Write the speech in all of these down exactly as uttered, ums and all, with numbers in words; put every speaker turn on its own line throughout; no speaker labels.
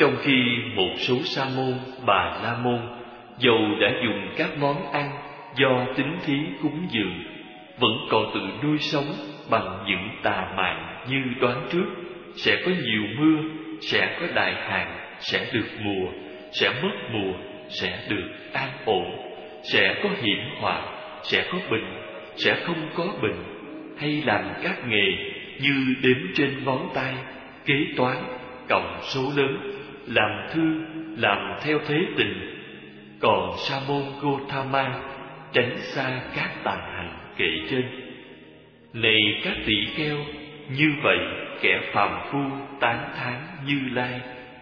Trong khi một số sa môn, bà la môn dầu đã dùng các món ăn do tín thí cúng dường, vẫn còn tự nuôi sống bằng những tà mạng như đoán trước sẽ có nhiều mưa, sẽ có đại hạn, sẽ được mùa, sẽ mất mùa, sẽ được an ổn, sẽ có hiểm họa, sẽ có bệnh, sẽ không có bệnh, hay làm các nghề như đếm trên ngón tay, kế toán, cộng số lớn, làm thư, làm theo thế tình. Còn sa môn Gotama tránh xa các tà hành kể trên. Này các tỷ kheo, như vậy kẻ phàm phu tán thán Như Lai.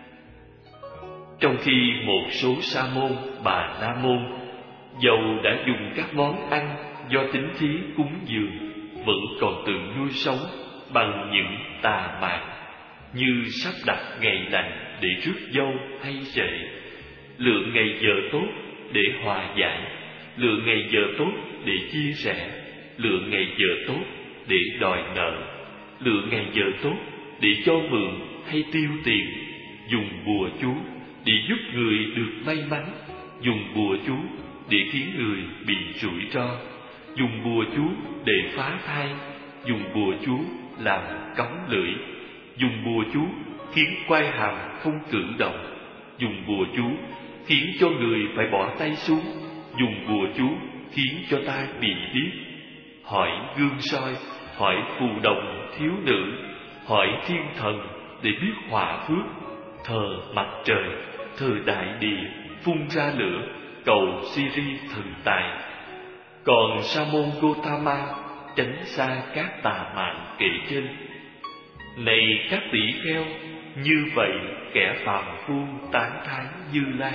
Trong khi một số sa môn, bà la môn dầu đã dùng các món ăn do tín thí cúng dường, vẫn còn tự nuôi sống bằng những tà mạng như sắp đặt ngày lành để rước dâu hay rể, lựa ngày giờ tốt để hòa giải, lựa ngày giờ tốt để chia sẻ, lựa ngày giờ tốt để đòi nợ, lựa ngày giờ tốt để cho mượn hay tiêu tiền, dùng bùa chú để giúp người được may mắn, dùng bùa chú để khiến người bị rủi ro, dùng bùa chú để phá thai, dùng bùa chú làm cống lưỡi, dùng bùa chú khiến quai hàm không cử động, dùng bùa chú khiến cho người phải bỏ tay xuống, dùng bùa chú khiến cho ta bị điếc, hỏi gương soi, hỏi phù đồng thiếu nữ, hỏi thiên thần để biết họa phước, thờ mặt trời, thờ đại địa phun ra lửa, cầu Siri thần tài. Còn sa môn Gotama tránh xa các tà mạng kể trên. Này các tỷ kheo, như vậy kẻ phàm phu tán thán Như Lai.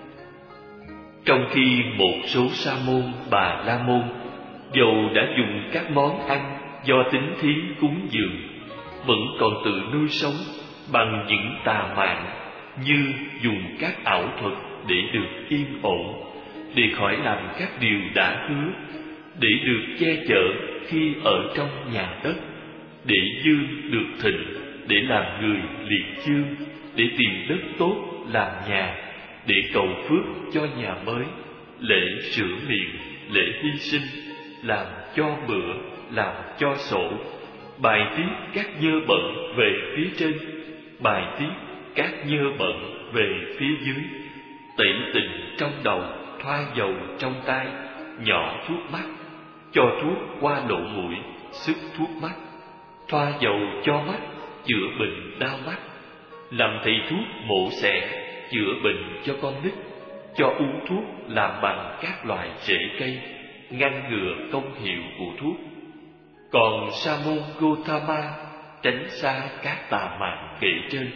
Trong khi một số sa môn, bà la môn dầu đã dùng các món ăn do tín thí cúng dường, vẫn còn tự nuôi sống bằng những tà mạng như dùng các ảo thuật để được yên ổn, để khỏi làm các điều đã hứa, để được che chở khi ở trong nhà đất, để dương được thịnh, để làm người liệt dương, để tìm đất tốt làm nhà, để cầu phước cho nhà mới, lễ sửa miệng, lễ hy sinh, làm cho bữa, làm cho sổ, bài tiết các nhơ bẩn về phía trên, bài tiết các nhơ bẩn về phía dưới, tẩy tịnh trong đầu, thoa dầu trong tai, nhỏ thuốc mắt, cho thuốc qua lỗ mũi, sức thuốc mắt, thoa dầu cho mắt, chữa bệnh đau mắt, làm thầy thuốc mổ xẻ, chữa bệnh cho con nít, cho uống thuốc làm bằng các loại rễ cây, ngăn ngừa công hiệu của thuốc. Còn sa môn Gotama tránh xa các tà mạng kể trên.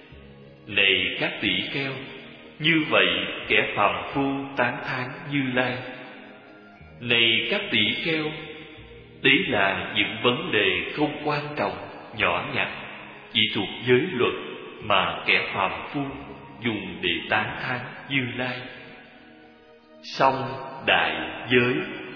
Này các tỷ kheo, như vậy kẻ phàm phu tán thán Như Lai. Này các tỷ kheo, đấy là những vấn đề không quan trọng, nhỏ nhặt, chỉ thuộc giới luật mà kẻ phàm phu dùng để tán thán Như Lai. Song đại giới.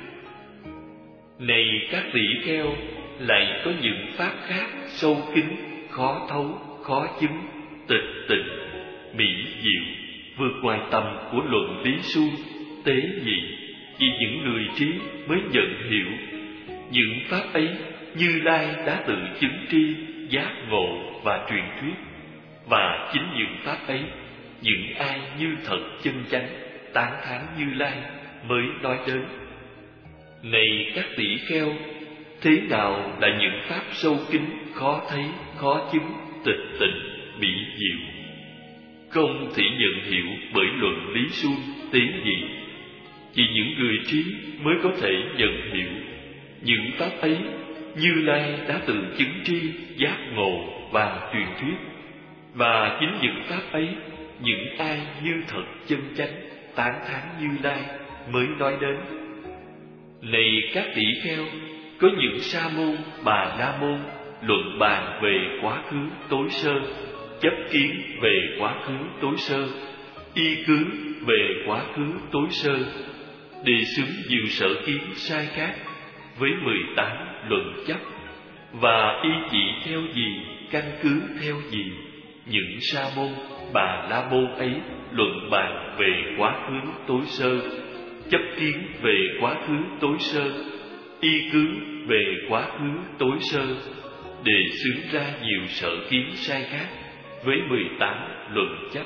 Này các tỷ kheo, lại có những pháp khác sâu kín, khó thấu, khó chứng, tịch tịnh, mỹ diệu, vượt ngoài tầm của luận lý suông, tế nhị, chỉ những người trí mới nhận hiểu. Những pháp ấy Như Lai đã tự chứng tri, giác ngộ và truyền thuyết, và chính những pháp ấy, những ai như thật chân chánh tán thán Như Lai mới nói đến. Này các tỷ kheo, thế nào là những pháp sâu kín, khó thấy, khó chứng, tịch tịnh, mỹ diệu, không thể nhận hiểu bởi luận lý suông, tế nhị? Chỉ những người trí mới có thể nhận hiểu. Những pháp ấy Như Lai đã tự chứng tri, giác ngộ và truyền thuyết, và chính những pháp ấy, những ai như thật chân chánh tán thán Như Lai mới nói đến. Này các tỷ kheo, có những sa môn, bà la môn luận bàn về quá khứ tối sơ, chấp kiến về quá khứ tối sơ, y cứ về quá khứ tối sơ, đề xướng nhiều sở kiến sai khác với mười tám luận chấp, và y chỉ theo gì, căn cứ theo gì, những sa môn Bà La Môn ấy luận bàn về quá khứ tối sơ, chấp kiến về quá khứ tối sơ, y cứ về quá khứ tối sơ, đề xướng ra nhiều sở kiến sai khác với mười tám luận chấp.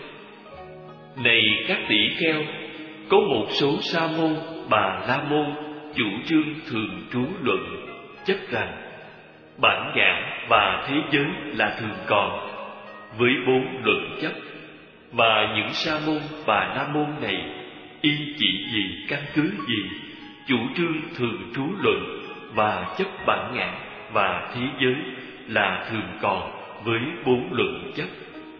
Này các tỷ kheo, có một số sa môn Bà La Môn chủ trương thường trú luận, chấp rằng bản ngã và thế giới là thường còn với bốn luận chấp. Và những sa môn Bà La Môn này y chỉ gì, căn cứ gì chủ trương thường trú luận và chấp bản ngã và thế giới là thường còn với bốn luận chấp.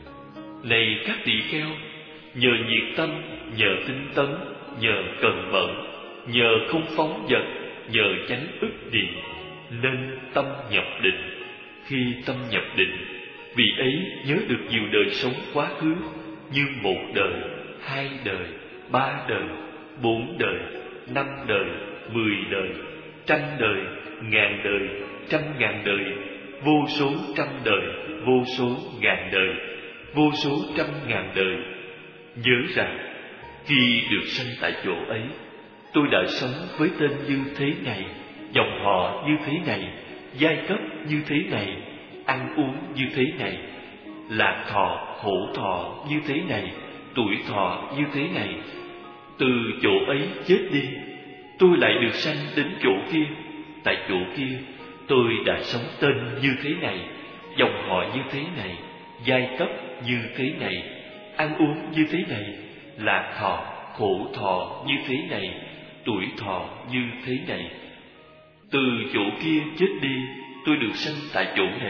Này các tỷ kheo, nhờ nhiệt tâm, nhờ tinh tấn, nhờ cần mẫn, nhờ không phóng dật, nhờ chánh ức niệm, nên tâm nhập định. Khi tâm nhập định, vị ấy nhớ được nhiều đời sống quá khứ, như một đời, hai đời, ba đời, bốn đời, năm đời, mười đời, trăm đời, ngàn đời, trăm ngàn đời, vô số trăm đời, vô số ngàn đời, vô số trăm ngàn đời. Nhớ rằng khi được sanh tại chỗ ấy, tôi đã sống với tên như thế này, dòng họ như thế này, giai cấp như thế này, ăn uống như thế này, lạc thọ, khổ thọ như thế này, tuổi thọ như thế này. Từ chỗ ấy chết đi, tôi lại được sanh đến chỗ kia. Tại chỗ kia, tôi đã sống tên như thế này, dòng họ như thế này, giai cấp như thế này, ăn uống như thế này, lạc thọ, khổ thọ như thế này, tuổi thọ như thế này. Từ chỗ kia chết đi, tôi được sanh tại chỗ này.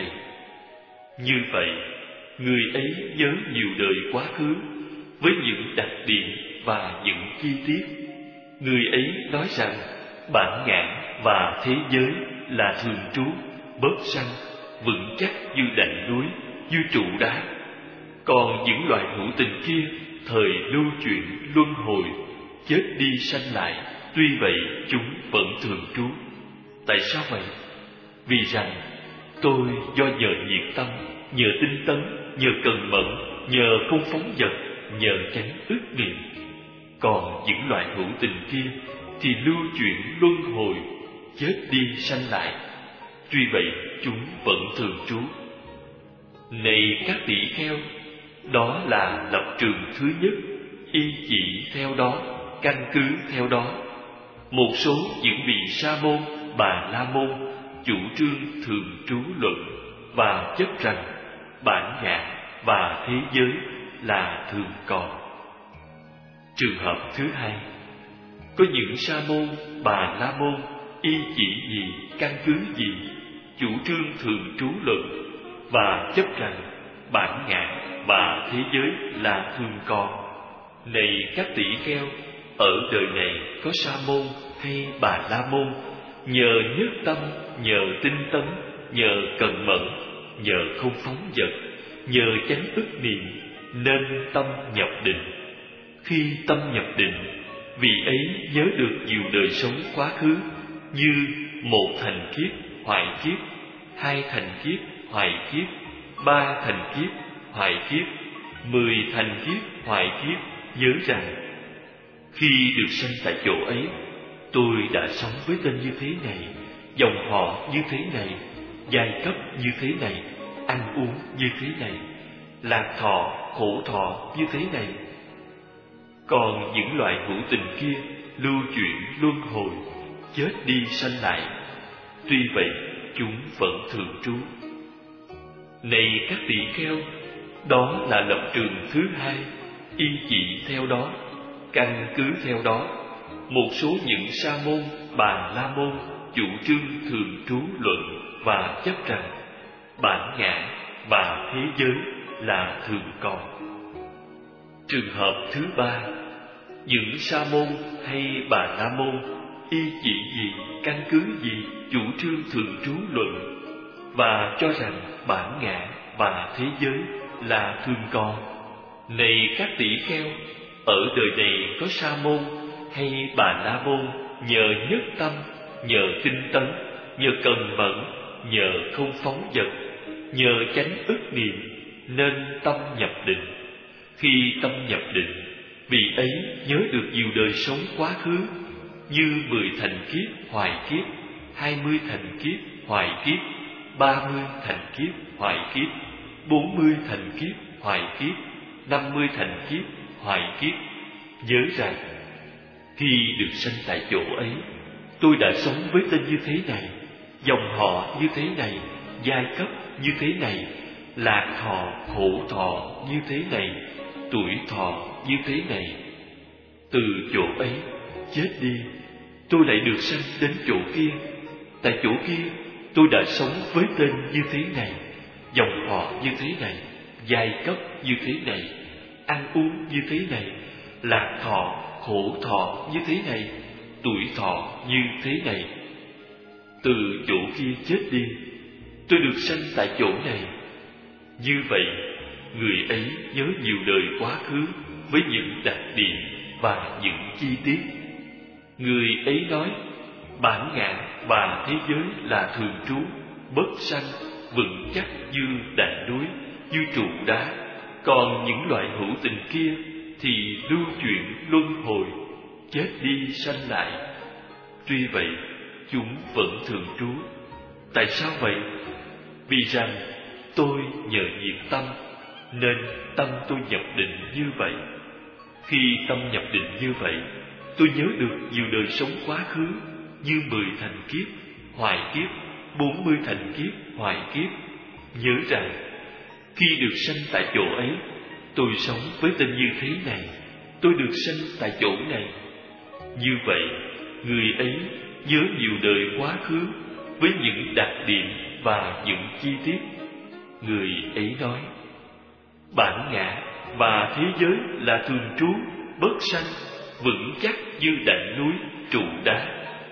Như vậy, người ấy nhớ nhiều đời quá khứ với những đặc điểm và những chi tiết. Người ấy nói rằng bản ngã và thế giới là thường trú, bớt sanh, vững chắc như đảnh núi, như trụ đá. Còn những loài hữu tình kia thời lưu chuyển luân hồi, chết đi sanh lại, tuy vậy chúng vẫn thường trú. Tại sao vậy? Vì rằng tôi do nhờ nhiệt tâm, nhờ tinh tấn, nhờ cần mẫn, nhờ không phóng dật, nhờ tránh ức niệm. Còn những loại hữu tình kia thì lưu chuyển luân hồi, chết đi sanh lại, tuy vậy chúng vẫn thường trú. Này các tỷ kheo, đó là lập trường thứ nhất, y chỉ theo đó, căn cứ theo đó. Một số những vị sa môn Bà La Môn chủ trương thường trú luận và chấp rằng bản ngã và thế giới là thường còn. Trường hợp thứ hai, có những sa môn Bà La Môn y chỉ gì, căn cứ gì chủ trương thường trú luận và chấp rằng bản ngã và thế giới là thường còn. Này các tỷ kheo, ở đời này có sa môn hay Bà La Môn nhờ nhất tâm, nhờ tinh tấn, nhờ cần mẫn, nhờ không phóng dật, nhờ chánh ức niệm, nên tâm nhập định. Khi tâm nhập định, vị ấy nhớ được nhiều đời sống quá khứ, như một thành kiếp hoại kiếp, hai thành kiếp hoại kiếp, ba thành kiếp hoại kiếp, mười thành kiếp hoại kiếp. Nhớ rằng khi được sanh tại chỗ ấy, tôi đã sống với tên như thế này, dòng họ như thế này, giai cấp như thế này, ăn uống như thế này, lạc thọ, khổ thọ như thế này. Còn những loại hữu tình kia lưu chuyển luân hồi, chết đi sanh lại, tuy vậy chúng vẫn thường trú. Này các tỷ kheo, đó là lập trường thứ hai, y chỉ theo đó, căn cứ theo đó. Một số những sa môn Bà La Môn chủ trương thường trú luận và chấp rằng bản ngã và thế giới là thường còn. Trường hợp thứ ba, những sa môn hay Bà La Môn y chỉ gì, căn cứ gì chủ trương thường trú luận và cho rằng bản ngã và thế giới là thường còn. Này các tỷ kheo, ở đời này có sa môn hay Bà La Môn nhờ nhất tâm, nhờ tinh tấn, nhờ cần mẫn, nhờ không phóng dật, nhờ chánh ức niệm, nên tâm nhập định. Khi tâm nhập định, vị ấy nhớ được nhiều đời sống quá khứ, như mười thành kiếp hoài kiếp, hai mươi thành kiếp hoài kiếp, ba mươi thành kiếp hoài kiếp, bốn mươi thành kiếp hoài kiếp, năm mươi thành kiếp hoài kiếp. Nhớ rằng khi được sanh tại chỗ ấy, tôi đã sống với tên như thế này, dòng họ như thế này, giai cấp như thế này, lạc thọ khổ thọ như thế này, tuổi thọ như thế này. Từ chỗ ấy chết đi, tôi lại được sanh đến chỗ kia. Tại chỗ kia, tôi đã sống với tên như thế này, dòng họ như thế này, giai cấp như thế này, ăn uống như thế này, lạc thọ khổ thọ như thế này, tuổi thọ như thế này. Từ chỗ kia chết đi, tôi được sanh tại chỗ này. Như vậy, người ấy nhớ nhiều đời quá khứ với những đặc điểm và những chi tiết. Người ấy nói, bản ngã và thế giới là thường trú, bất sanh, vững chắc như đạn núi, như trụ đá. Còn những loại hữu tình kia thì lưu chuyển luân hồi, chết đi sanh lại. Tuy vậy, chúng vẫn thường trú. Tại sao vậy? Vì rằng tôi nhờ nhiệt tâm, nên tâm tôi nhập định như vậy. Khi tâm nhập định như vậy, tôi nhớ được nhiều đời sống quá khứ, như mười thành kiếp hoài kiếp, bốn mươi thành kiếp hoài kiếp. Nhớ rằng khi được sanh tại chỗ ấy, tôi sống với tên như thế này, tôi được sanh tại chỗ này. Như vậy, người ấy nhớ nhiều đời quá khứ với những đặc điểm và những chi tiết. Người ấy nói, bản ngã và thế giới là thường trú, bất sanh, vững chắc như đảnh núi, trụ đá.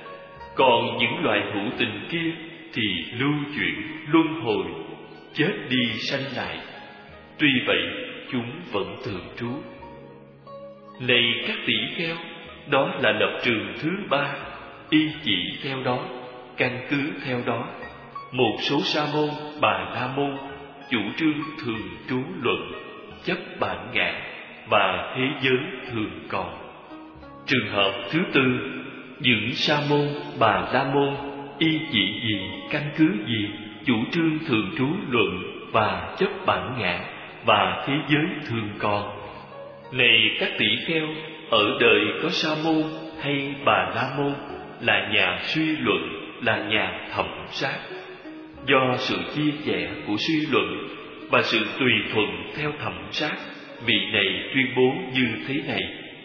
Còn những loài hữu tình kia thì lưu chuyển luân hồi, chết đi sanh lại. Tuy vậy, chúng vẫn thường trú. Này các tỷ kheo, đó là lập trường thứ ba, y chỉ theo đó, căn cứ theo đó. Một số sa môn, bà la môn chủ trương thường trú luận, chấp bản ngã và thế giới thường còn. Trường hợp thứ tư, những sa môn, bà la môn y chỉ gì, căn cứ gì chủ trương thường trú luận và chấp bản ngã và thế giới thường còn. Này các tỷ kheo, ở đời có sa môn hay bà la môn là nhà suy luận, là nhà thẩm sát. Do sự chia sẻ của suy luận và sự tùy thuận theo thẩm sát, vị này tuyên bố như thế này: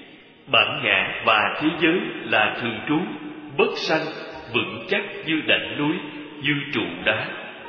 bản ngã và thế giới là thường trú, bất sanh, vững chắc như đảnh núi, như trụ đá.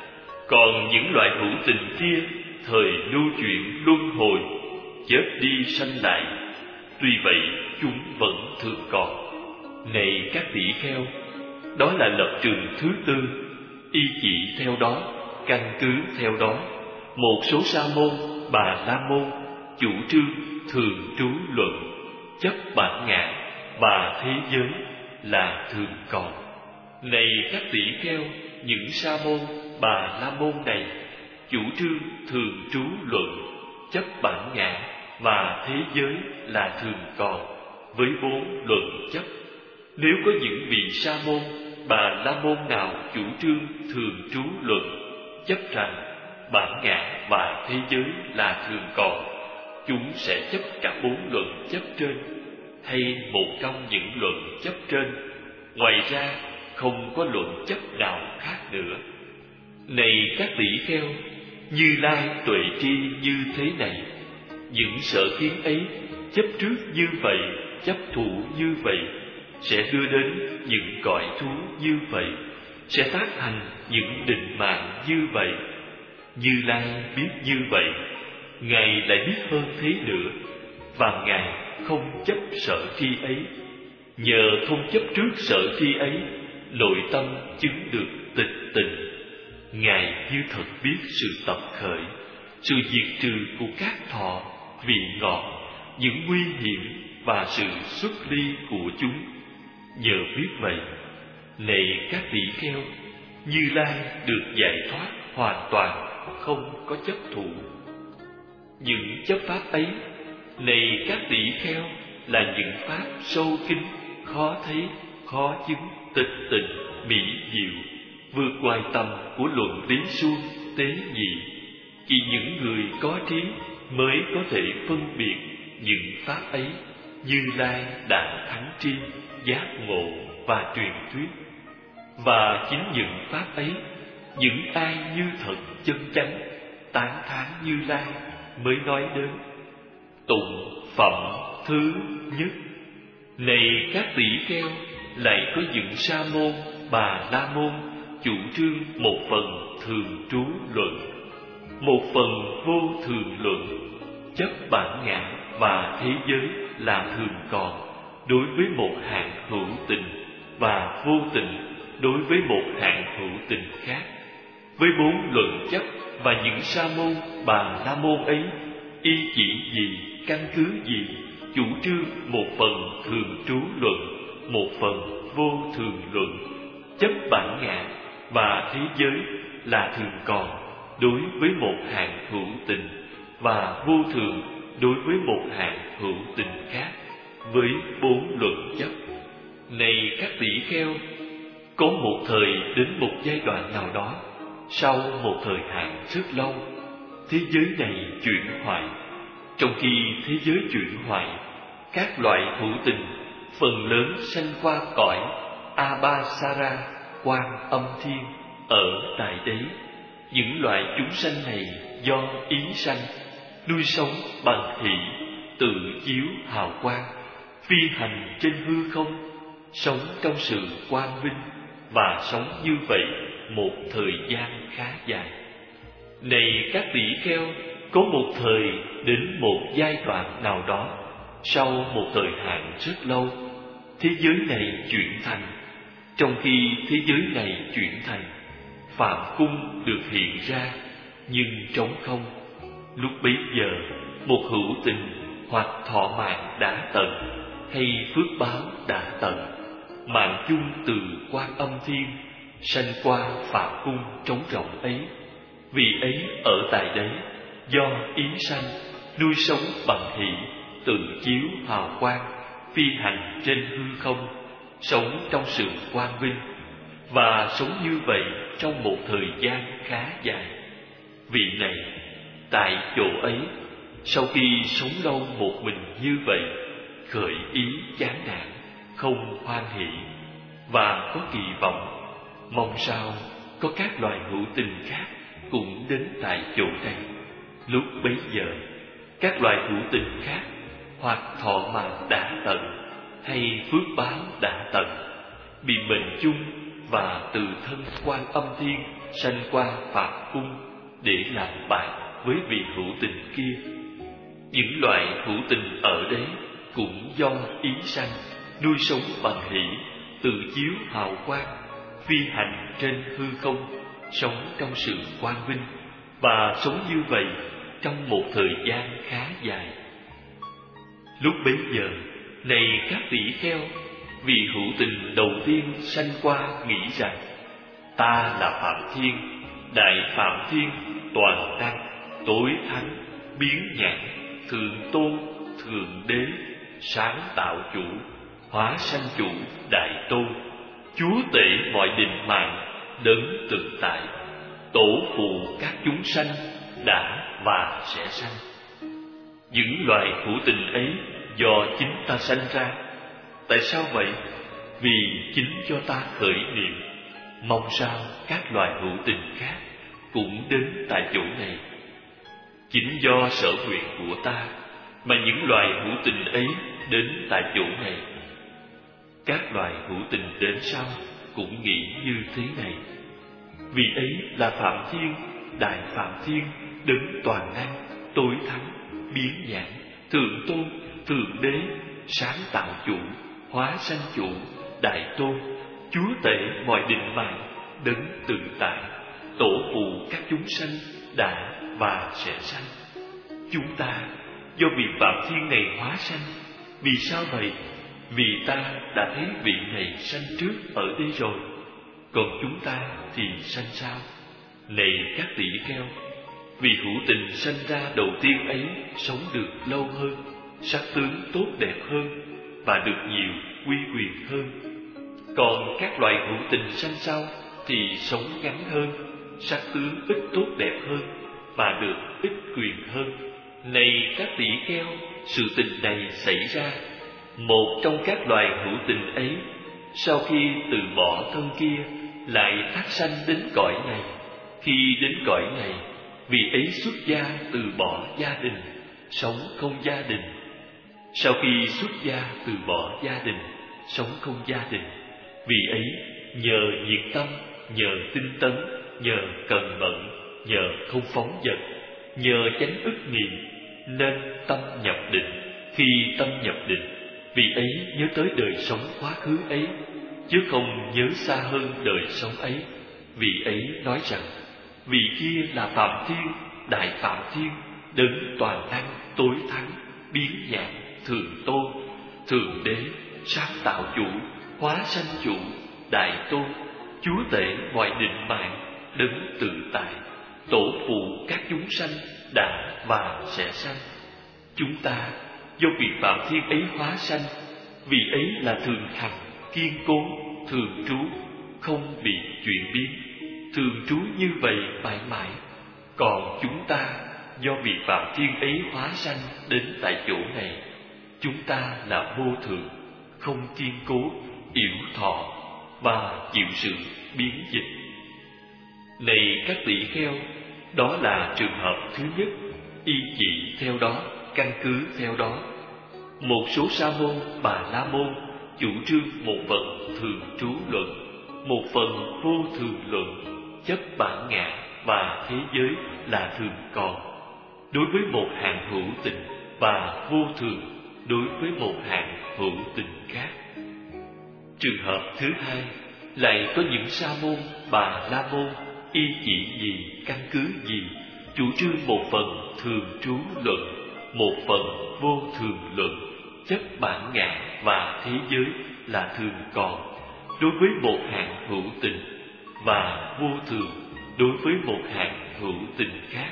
Còn những loại hữu tình kia thời lưu chuyển luân hồi, chết đi sanh lại. Tuy vậy, chúng vẫn thường còn. Này các tỷ kheo, đó là lập trường thứ tư, y chỉ theo đó, căn cứ theo đó. Một số sa môn, bà la môn chủ trương thường trú luận, chấp bản ngã và thế giới là thường còn. Này các tỷ kheo, những sa môn, bà la môn này chủ trương thường trú luận, chấp bản ngã và thế giới là thường còn, với bốn luận chấp. Nếu có những vị sa môn, bà la môn nào chủ trương thường trú luận, chấp rằng bản ngã và thế giới là thường còn, chúng sẽ chấp cả bốn luận chấp trên, hay một trong những luận chấp trên. Ngoài ra, không có luận chấp nào khác nữa. Này các tỷ kheo, Như Lai tuệ tri như thế này. Những sở kiến ấy, chấp trước như vậy, chấp thủ như vậy, sẽ đưa đến những cõi thú như vậy, sẽ tác thành những định mạng như vậy. Như Lai biết như vậy, Ngài lại biết hơn thế nữa, và Ngài không chấp sở tri ấy. Nhờ không chấp trước sở tri ấy, nội tâm chứng được tịch tình. Ngài như thật biết sự tập khởi, sự diệt trừ của các thọ, vị ngọt, những nguy hiểm và sự xuất ly của chúng. Nhờ biết vậy, này các tỷ kheo, Như Lai được giải thoát hoàn toàn, không có chấp thủ. những chấp pháp ấy, này các tỷ kheo, là những pháp sâu kín, khó thấy, khó chứng, tịch tịnh, mỹ diệu, vượt ngoài tầm của luận lý suông, tế nhị. Chỉ những người có trí mới có thể phân biệt những pháp ấy. Như Lai đã thắng tri, giác ngộ và truyền thuyết. Và chính những pháp ấy, những ai như thật chân chánh, tán thán Như Lai mới nói đến. Tụng phẩm thứ nhất. Này các tỷ kheo, lại có những sa môn, bà la môn chủ trương một phần thường trú luận, một phần vô thường luận, chấp bản ngã và thế giới là thường còn đối với một hạng hữu tình, và vô tình đối với một hạng hữu tình khác. Với bốn luận chấp và những sa môn, bà la môn ấy, y chỉ gì, căn cứ gì, chủ trương một phần thường trú luận, một phần vô thường luận, chấp bản ngã và thế giới là thường còn đối với một hạng hữu tình, và vô thường đối với một hạng hữu tình khác. Với bốn luận chấp này các tỷ kheo, có một thời đến một giai đoạn nào đó, sau một thời hạn rất lâu, thế giới này chuyển hoại. Trong khi thế giới chuyển hoại, các loại hữu tình phần lớn sanh qua cõi Abhasara, Quan Âm Thiên ở tại đấy. Những loại chúng sanh này do ý sanh, nuôi sống bằng hỷ, tự chiếu hào quang, phi hành trên hư không, sống trong sự quang vinh, và sống như vậy một thời gian khá dài. Này các tỷ kheo, có một thời đến một giai đoạn nào đó, sau một thời hạn rất lâu, thế giới này chuyển thành. Trong khi thế giới này chuyển thành, Phạm Cung được hiện ra, nhưng trống không. Lúc bấy giờ, một hữu tình hoặc thọ mạng đã tận, hay phước báo đã tận, mạng chung từ Quan Âm Thiên sanh qua Phạm Cung trống rỗng ấy. Vì ấy ở tại đấy, do ý sanh, nuôi sống bằng hỷ, tự chiếu hào quang, phi hành trên hư không, sống trong sự quang vinh, và sống như vậy trong một thời gian khá dài. Vị này tại chỗ ấy, sau khi sống lâu một mình như vậy, khởi ý chán nản, không hoan hỷ, và có kỳ vọng mong sao có các loài hữu tình khác cũng đến tại chỗ này. Lúc bấy giờ, các loài hữu tình khác hoặc thọ mạng đã tận, hay phước báo đã tận, bị bệnh chung, và từ thân Quan Âm Thiên sanh qua Phạm Cung để làm bạn với vị hữu tình kia. Những loại hữu tình ở đấy cũng do ý sanh, nuôi sống bằng hỷ, tự chiếu hào quang, phi hành trên hư không, sống trong sự quang vinh, và sống như vậy trong một thời gian khá dài. Lúc bấy giờ, này các tỷ kheo, vị hữu tình đầu tiên sanh qua nghĩ rằng: ta là Phạm Thiên, Đại Phạm Thiên, toàn năng, tối thắng, biến nhãn, thượng tôn, thượng đế, sáng tạo chủ, hóa sanh chủ, đại tôn, chúa tể mọi định mạng, đấng tự tại, tổ phụ các chúng sanh đã và sẽ sanh. Những loài hữu tình ấy do chính ta sanh ra. Tại sao vậy? Vì chính cho ta khởi niệm, mong sao các loài hữu tình khác cũng đến tại chỗ này. Chính do sở nguyện của ta mà những loài hữu tình ấy đến tại chỗ này. Các loài hữu tình đến sau cũng nghĩ như thế này. Vì ấy là Phạm Thiên, Đại Phạm Thiên, đấng toàn năng, tối thắng, biến nhãn, thượng tôn, thượng đế, sáng tạo chủ, hóa sanh chủ, đại tôn, chúa tể mọi định mạng, đấng tự tại, tổ phụ các chúng sanh đã và sẽ sanh. Chúng ta do vị Phạm Thiên này hóa sanh. Vì sao vậy? Vì ta đã thấy vị này sanh trước ở đây rồi. Còn chúng ta thì sanh sao? Này các tỷ kheo, Vì hữu tình sanh ra đầu tiên ấy sống được lâu hơn, sắc tướng tốt đẹp hơn và được nhiều uy quyền hơn. Còn các loài hữu tình sanh sau thì sống ngắn hơn, sắc tướng ít tốt đẹp hơn và được ít quyền hơn. Này các tỷ kheo, sự tình này xảy ra, một trong các loài hữu tình ấy sau khi từ bỏ thân kia lại thác sanh đến cõi này. Khi đến cõi này, vì ấy xuất gia từ bỏ gia đình, sống không gia đình. Sau khi xuất gia từ bỏ gia đình, sống không gia đình, vì ấy nhờ nhiệt tâm, nhờ tinh tấn, nhờ cần mẫn, nhờ không phóng dật, nhờ chánh ức niệm, nên tâm nhập định. Khi tâm nhập định, vì ấy nhớ tới đời sống quá khứ ấy, chứ không nhớ xa hơn đời sống ấy. Vì ấy nói rằng, vị kia là Phạm Thiên, Đại Phạm Thiên, đấng toàn năng, tối thắng, biến nhãn, thường tôn, thượng đế, sáng tạo chủ, hóa sanh chủ, đại tôn, chúa tể ngoại định mạng, đấng tự tại, tổ phụ các chúng sanh đã và sẽ sanh. Chúng ta do vị Phạm Thiên ấy hóa sanh, vì ấy là thường hằng, kiên cố, thường trú, không bị chuyển biến, thường trú như vậy mãi mãi. Còn chúng ta do vị Phạm Thiên ấy hóa sanh đến tại chỗ này, chúng ta là vô thường, không kiên cố, yểu thọ và chịu sự biến dịch. Này các tỷ kheo, đó là trường hợp thứ nhất, y chỉ theo đó, căn cứ theo đó. Một số sa môn, bà la môn chủ trương một phần thường trú luận, một phần vô thường luận, chấp bản ngã và thế giới là thường còn, đối với một hạng hữu tình, và vô thường đối với một hạng hữu tình khác. Trường hợp thứ hai, lại có những sa môn, bà la môn y chỉ gì, căn cứ gì, chủ trương một phần thường trú luận, một phần vô thường luận, chấp bản ngã và thế giới là thường còn, đối với một hạng hữu tình, và vô thường đối với một hạng hữu tình khác.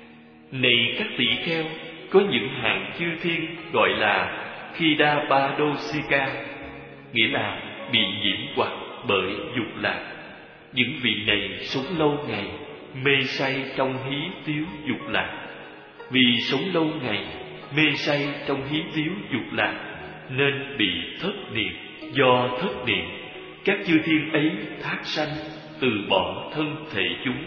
Này các tỷ kheo, có những hạng chư thiên gọi là Khida Ba Đô Sika, nghĩa là bị nhiễm hoặc bởi dục lạc. Những vị này sống lâu ngày, mê say trong hí tiếu dục lạc. Vì sống lâu ngày, mê say trong hí tiếu dục lạc, nên bị thất niệm. Do thất niệm, các chư thiên ấy thác sanh, từ bỏ thân thể chúng.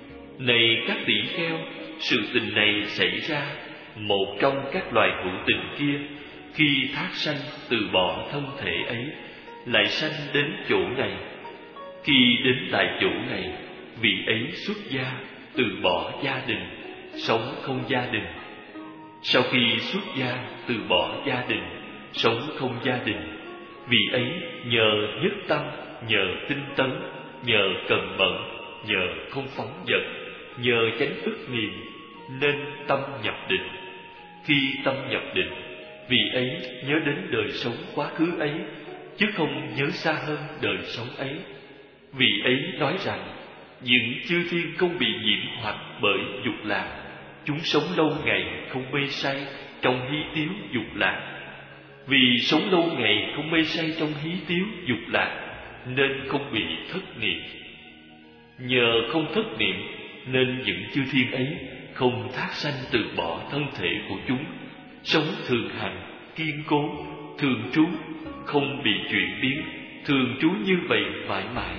Này các tỷ kheo, sự tình này xảy ra, một trong các loài hữu tình kia, khi thác sanh từ bỏ thân thể ấy, lại sanh đến chỗ này. Khi đến tại chỗ này, vị ấy xuất gia, từ bỏ gia đình, sống không gia đình. Sau khi xuất gia, từ bỏ gia đình, sống không gia đình, vị ấy nhờ nhất tâm, nhờ tinh tấn, nhờ cần mẫn, nhờ không phóng dật, nhờ chánh ức niệm, nên tâm nhập định. Khi tâm nhập định, vị ấy nhớ đến đời sống quá khứ ấy, chứ không nhớ xa hơn đời sống ấy. Vị ấy nói rằng, những chư thiên không bị nhiễm hoặc bởi dục lạc, chúng sống lâu ngày không mê say trong hí tiếu dục lạc. Vì sống lâu ngày không mê say trong hí tiếu dục lạc, nên không bị thất niệm. Nhờ không thất niệm, nên những chư thiên ấy không thác sanh từ bỏ thân thể của chúng, sống thường hằng, kiên cố, thường trú, không bị chuyển biến, thường trú như vậy mãi mãi.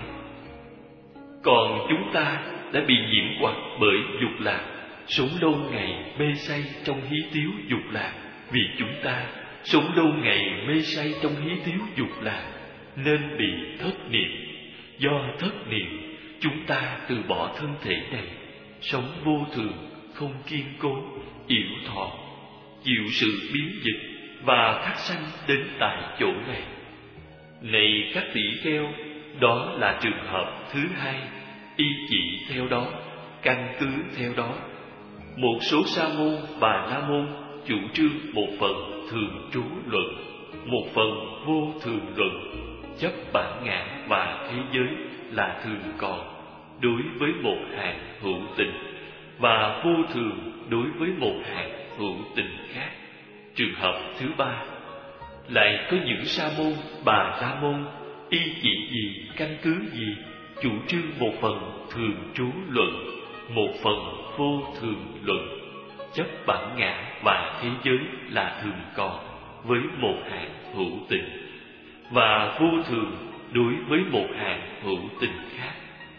Còn chúng ta đã bị nhiễm hoặc bởi dục lạc, sống lâu ngày mê say trong hí tiếu dục lạc. Vì chúng ta sống lâu ngày mê say trong hí tiếu dục lạc, nên bị thất niệm. Do thất niệm, chúng ta từ bỏ thân thể này, sống vô thường, không kiên cố, yểu thọ, chịu sự biến dịch và thác sanh đến tại chỗ này. Này các tỷ kheo, đó là trường hợp thứ hai, y chỉ theo đó, căn cứ theo đó. Một số sa môn, bà la môn chủ trương một phần thường trú luận, một phần vô thường luận, chấp bản ngã và thế giới là thường còn, đối với một hạng hữu tình, và vô thường đối với một hạng hữu tình khác. Trường hợp thứ ba, lại có những sa môn, bà la môn y chỉ gì, căn cứ gì, chủ trương một phần thường trú luận, một phần vô thường luận, chấp bản ngã và thế giới là thường còn với một hạng hữu tình, và vô thường đối với một hạng hữu tình khác.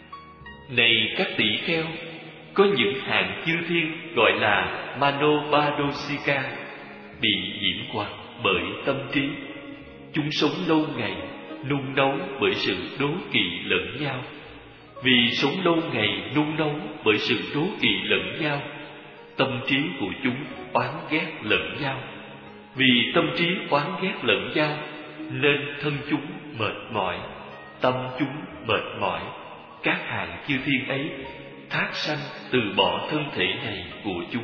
Này các tỷ kheo, có những hạng chư thiên gọi là Manopadosika, bị nhiễm hoặc bởi tâm trí. Chúng sống lâu ngày, nung nấu bởi sự đố kỵ lẫn nhau. Vì sống lâu ngày nung nấu bởi sự đố kỵ lẫn nhau, tâm trí của chúng oán ghét lẫn nhau. Vì tâm trí oán ghét lẫn nhau, nên thân chúng mệt mỏi, tâm chúng mệt mỏi. Các hạng chư thiên ấy thác sanh từ bỏ thân thể này của chúng.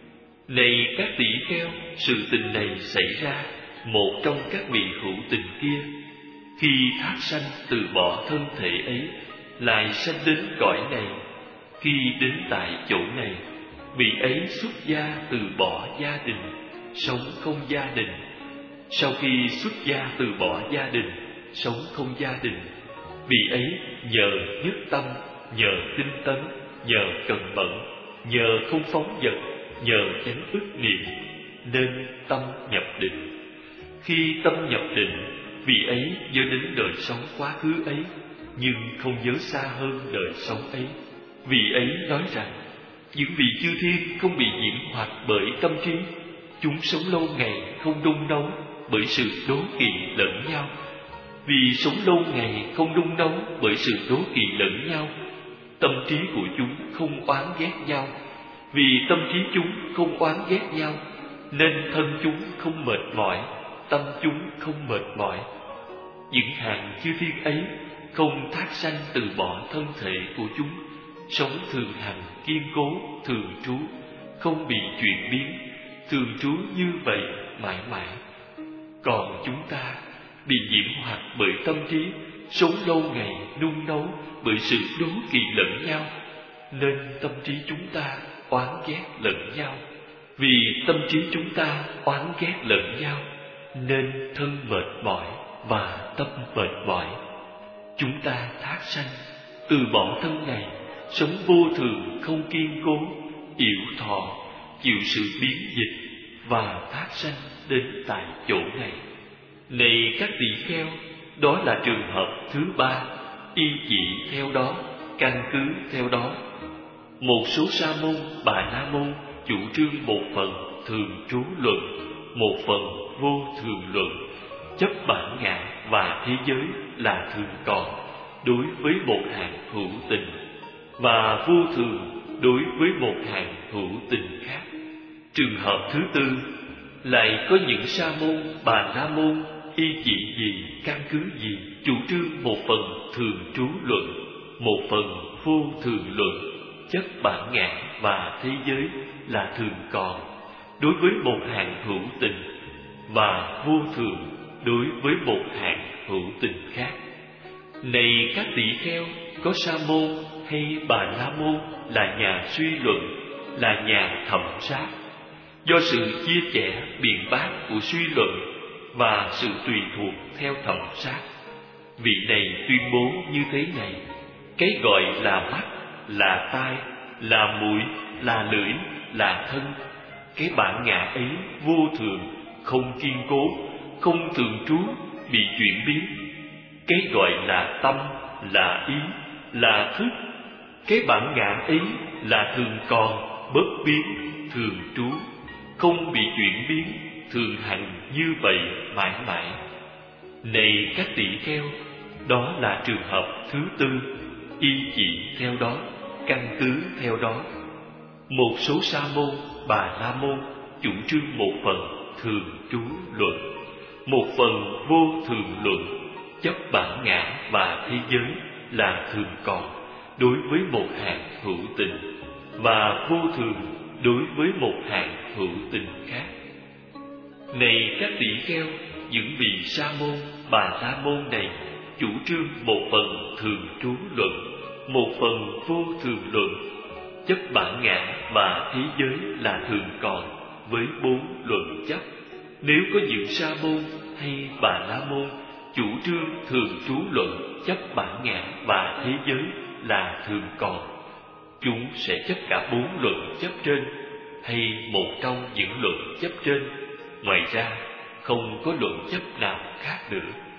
Này các tỷ kheo, sự tình này xảy ra, một trong các vị hữu tình kia, khi thác sanh từ bỏ thân thể ấy, lại sanh đến cõi này. Khi đến tại chỗ này, vị ấy xuất gia từ bỏ gia đình, sống không gia đình. Sau khi xuất gia từ bỏ gia đình, sống không gia đình, vị ấy nhờ nhất tâm, nhờ tinh tấn, nhờ cần mẫn, nhờ không phóng dật, nhờ chánh ức niệm, nên tâm nhập định. Khi tâm nhập định, vị ấy nhớ đến đời sống quá khứ ấy, nhưng không nhớ xa hơn đời sống ấy. Vị ấy nói rằng, những vị chư thiên không bị nhiễm hoặc bởi tâm trí. Chúng sống lâu ngày không nung nấu bởi sự đố kỵ lẫn nhau. Vì sống lâu ngày không nung nấu bởi sự đố kỵ lẫn nhau, tâm trí của chúng không oán ghét nhau. Vì tâm trí chúng không oán ghét nhau, nên thân chúng không mệt mỏi, tâm chúng không mệt mỏi. Những hàng chư thiên ấy không thác sanh từ bỏ thân thể của chúng, sống thường hằng kiên cố, thường trú, không bị chuyển biến, thường trú như vậy mãi mãi. Còn chúng ta bị nhiễm hoặc bởi tâm trí, sống lâu ngày nung nấu bởi sự đố kỵ lẫn nhau, nên tâm trí chúng ta oán ghét lẫn nhau. Vì tâm trí chúng ta oán ghét lẫn nhau, nên thân mệt mỏi và tâm mệt mỏi. Chúng ta thác sanh từ bỏ thân này, sống vô thường không kiên cố, yểu thọ, chịu sự biến dịch, và thác sanh đến tại chỗ này. Này các tỷ kheo, đó là trường hợp thứ ba, y chỉ theo đó, căn cứ theo đó. Một số sa môn, bà la môn chủ trương một phần thường trú luận, một phần vô thường luận, chấp bản ngã và thế giới là thường còn đối với một hạng hữu tình, và vô thường đối với một hạng hữu tình khác. Trường hợp thứ tư, lại có những sa môn, bà la môn y chỉ gì, căn cứ gì, chủ trương một phần thường trú luận, một phần vô thường luận, chấp bản ngã và thế giới là thường còn đối với một hạng hữu tình, và vô thường đối với một hạng hữu tình khác. Này các tỷ kheo, có sa môn hay bà la môn là nhà suy luận, là nhà thẩm sát. Do sự chia sẻ biện bác của suy luận và sự tùy thuộc theo thẩm sát, vị này tuyên bố như thế này: cái gọi là mắt, là tai, là mũi, là lưỡi, là thân, cái bản ngã ấy vô thường, không kiên cố, không thường trú, bị chuyển biến. Cái gọi là tâm, là ý, là thức, cái bản ngã ấy là thường còn, bất biến, thường trú, không bị chuyển biến, thường hằng như vậy mãi mãi. Này các tỷ kheo, đó là trường hợp thứ tư, y chỉ theo đó, căn cứ theo đó. Một số sa môn, bà la môn chủ trương một phần thường trú luận, một phần vô thường luận, chấp bản ngã và thế giới là thường còn đối với một hạng hữu tình, và vô thường đối với một hạng hữu tình khác. Này các tỷ kheo, những vị sa môn, bà la môn này chủ trương một phần thường trú luận, một phần vô thường luận, chấp bản ngã và thế giới là thường còn với bốn luận chấp. Nếu có những sa môn hay bà la môn chủ trương thường trú luận chấp bản ngã và thế giới là thường còn, chúng sẽ chấp cả bốn luận chấp trên hay một trong những luận chấp trên, ngoài ra không có luận chấp nào khác nữa.